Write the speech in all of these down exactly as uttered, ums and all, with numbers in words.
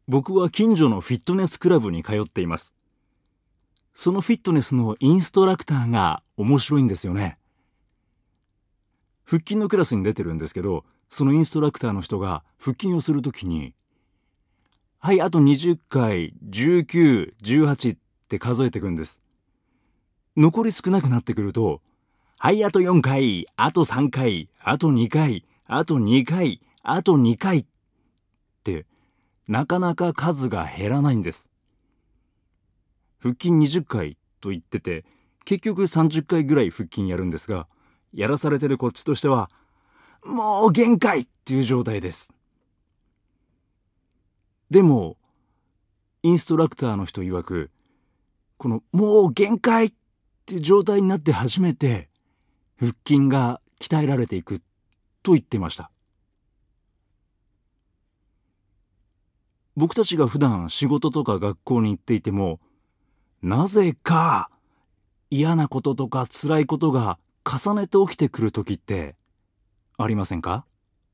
僕は近所のフィットネスクラブに通っています。そのフィットネスのインストラクターが面白いんですよね。腹筋のクラスに出てるんですけど、そのインストラクターの人が腹筋をするときに、はい、あとにじゅっかい、じゅうきゅう、じゅうはちって数えていくんです。残り少なくなってくると、はい、あとよんかい、あとさんかい、あとにかい、あとにかい、あとにかいって、なかなか数が減らないんです。腹筋にじゅっかいと言ってて、結局さんじゅっかいぐらい腹筋やるんですが、やらされてるこっちとしては、もう限界っていう状態です。でも、インストラクターの人曰く、このもう限界っていう状態になって初めて、腹筋が鍛えられていくと言ってました。僕たちが普段仕事とか学校に行っていても、なぜか嫌なこととか辛いことが重ねて起きてくる時ってありませんか？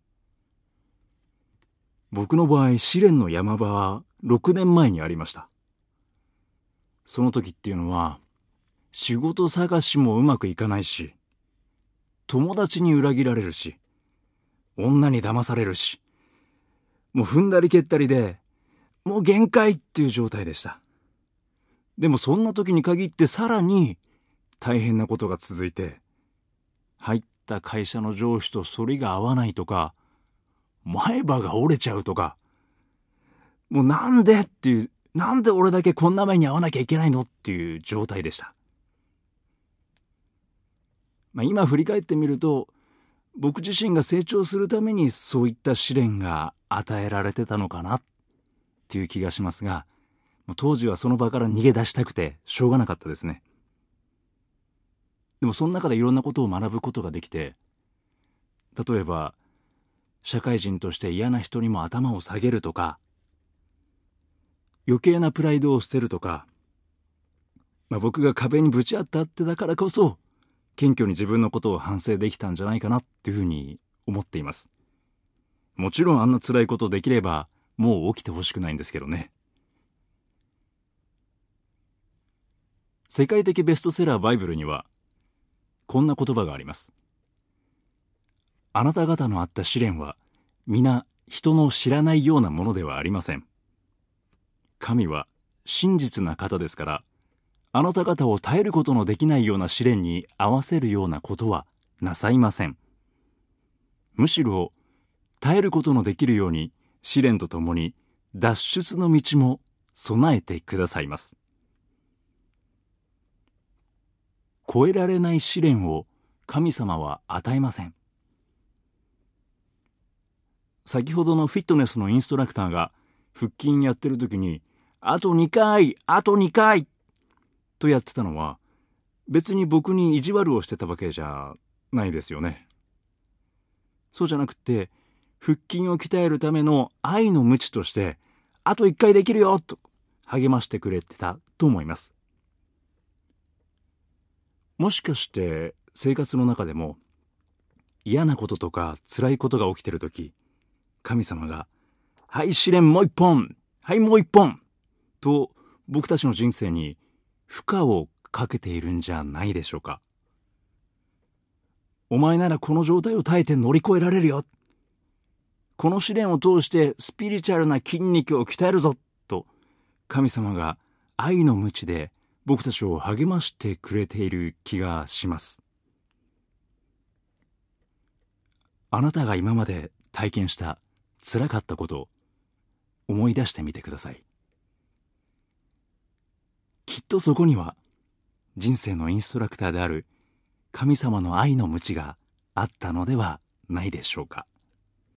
僕の場合、試練の山場はろくねんまえにありました。その時っていうのは、仕事探しもうまくいかないし、友達に裏切られるし、女に騙されるし、もう踏んだり蹴ったりで、もう限界っていう状態でした。でもそんな時に限ってさらに大変なことが続いて、入った会社の上司と反りが合わないとか、前歯が折れちゃうとか、もうなんでっていう、なんで俺だけこんな目に遭わなきゃいけないのっていう状態でした。まあ、今振り返ってみると、僕自身が成長するためにそういった試練が与えられてたのかなっていう気がしますが、当時はその場から逃げ出したくてしょうがなかったですね。でもその中でいろんなことを学ぶことができて、例えば社会人として嫌な人にも頭を下げるとか、余計なプライドを捨てるとか、まあ、僕が壁にぶち当たってだからこそ謙虚に自分のことを反省できたんじゃないかなっていうふうに思っています。もちろんあんな辛いことできればもう起きてほしくないんですけどね。世界的ベストセラーバイブルにはこんな言葉があります。あなた方のあった試練は皆人の知らないようなものではありません。神は真実な方ですから、あなた方を耐えることのできないような試練に合わせるようなことはなさいません。むしろ耐えることのできるように試練とともに脱出の道も備えてくださいます。越えられない試練を神様は与えません。先ほどのフィットネスのインストラクターが腹筋やってる時に、あとにかい、あとにかいとやってたのは、別に僕に意地悪をしてたわけじゃないですよね。そうじゃなくて、腹筋を鍛えるための愛の鞭として、あといっかいできるよと励ましてくれてたと思います。もしかして生活の中でも嫌なこととか辛いことが起きてるとき、神様が、はい試練もう一本、はいもう一本と僕たちの人生に負荷をかけているんじゃないでしょうか。お前ならこの状態を耐えて乗り越えられるよ。この試練を通してスピリチュアルな筋肉を鍛えるぞと神様が愛の鞭で僕たちを励ましてくれている気がします。あなたが今まで体験した辛かったことを思い出してみてください。きっとそこには人生のインストラクターである神様の愛の鞭があったのではないでしょうか。